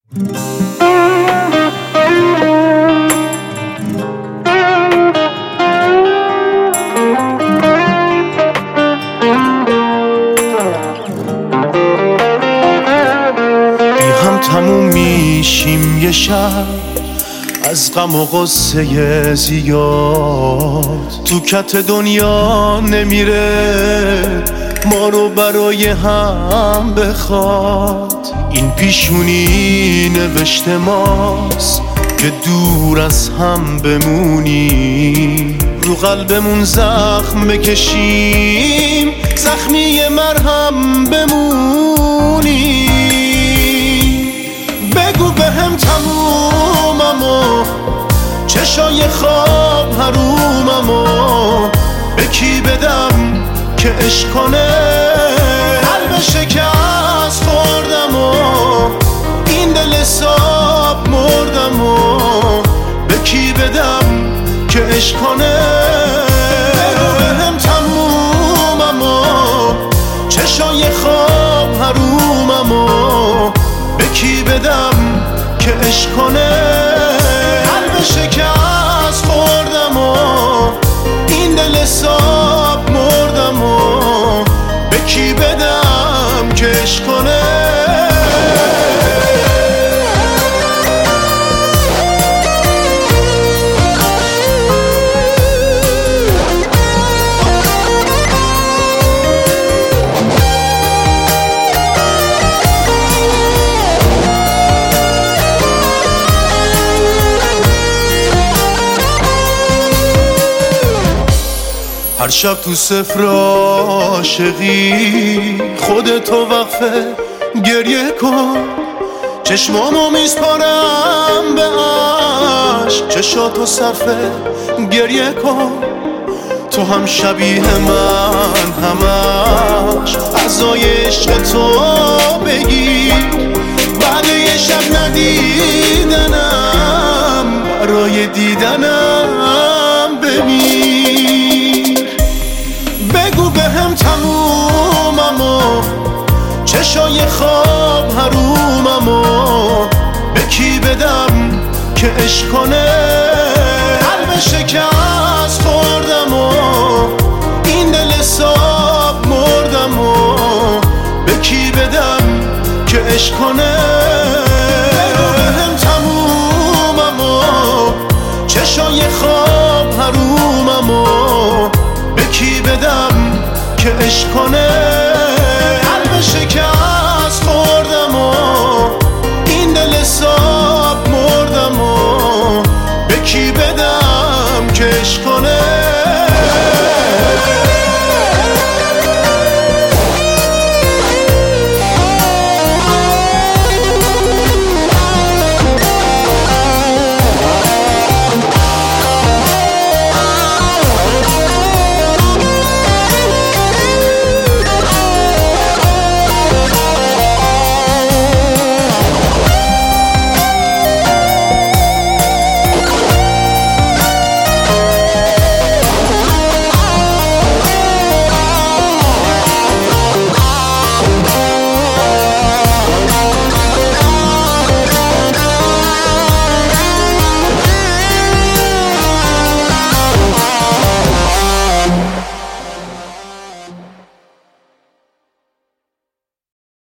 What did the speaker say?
تموم میشیم یه شب از غم و غصه زیاد، تو کت دنیا نمیره ما رو برای هم بخواد. این پیشونی نوشته ماست که دور از هم بمونیم، رو قلبمون زخم بکشیم، زخمی مرهم بمونیم. بگو بهم تموممو، چشای خواب حروممو به کی بدم که عشق کنه؟ قلب شکست خوردمو، این دل حساب مردمو به کی بدم که عشق کنه؟ بگو بهم تموممو، چشای خواب حروممو به کی بدم که عشق کنه؟ قلب شکست خوردمو، این دل حساب مردمو به کی بدم که عشق کنه؟ هر شب تو صفر عاشقی خودتو وقفه گریه کن، چشمامو میسپارم به عشق، چشاتو صرفه گریه کن. تو هم شبیه من همش عزای عشق تو بگیر، بعد یه شب ندیدنم برای دیدنم بمیر. بگو بهم تموممو، چشای خواب حروممو به کی بدم که عشق کنه؟ قلب شکست خوردمو، این دل حساب مردمو به کی بدم که عشق کنه؟ بگو بهم تموممو، چشای خواب حروممو به کی بدم که عشق کنه؟